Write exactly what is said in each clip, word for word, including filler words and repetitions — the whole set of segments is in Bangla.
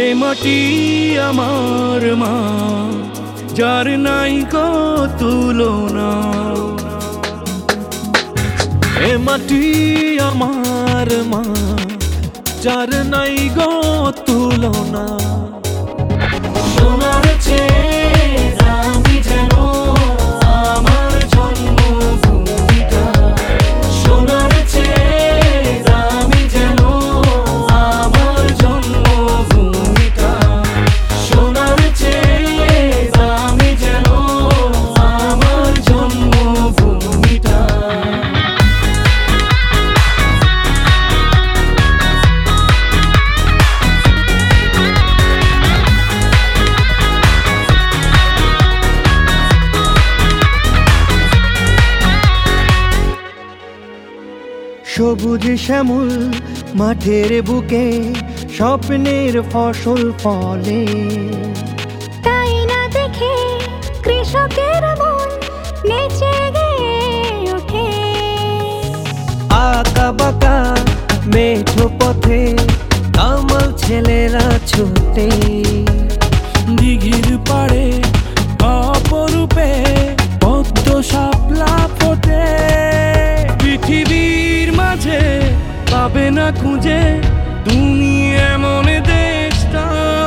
এ মাটি আমার মা, যার নাই কো তুলনা। এ মাটি আমার মা, যার নাই গো তুলনা। সোনার চেয়ে দামি যেন আমার জন্মভূমিটা, সোনার চেয়ে দামি যেন আমার জন্মভূমিটা, সোনার চেয়ে দামি যেন আমার জন্মভূমিটা। সবুজ শ্যামল মাঠের বুকে স্বপ্নের ফসল ফলে, তাই না দেখে কৃষকের মন নেচে গেয়ে ওঠে। আঁকা বাঁকা মেঠো পথে কামাল ছেলেরা ছোটে, দিঘির পাড়ে অপরূপে পদ্ম শাপলা ফোটে। পৃথিবীর মাঝে পাবে না খুঁজে তুমি এমন দেশটা,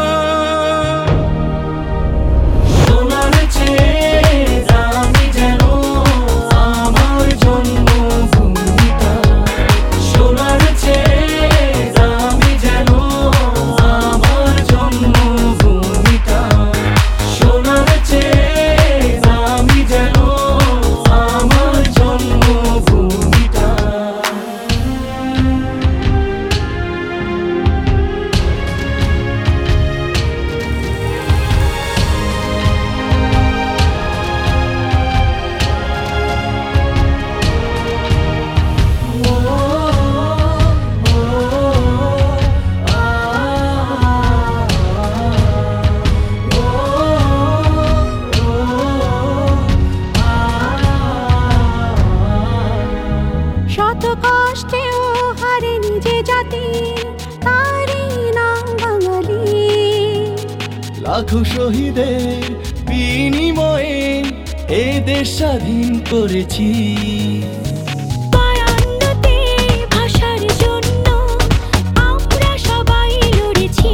সোনার চেয়ে দামি যেন আমার জন্মভূমিটা, সোনার চেয়ে দামি যেন আমার জন্মভূমিটা, সোনার চেয়ে দামি যেন আমার জন্মভূমিটা। শত কষ্টেও হারেনি যে জাতি, তারই নাম বাঙালি। লাখো শহীদের বিনিময়ে এ দেশ স্বাধীন করেছি। বায়ান্নতে ভাষার জন্য আমরা সবাই লড়েছি।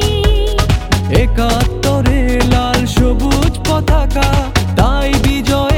একাত্তরে লাল সবুজ পতাকা, তাই বিজয়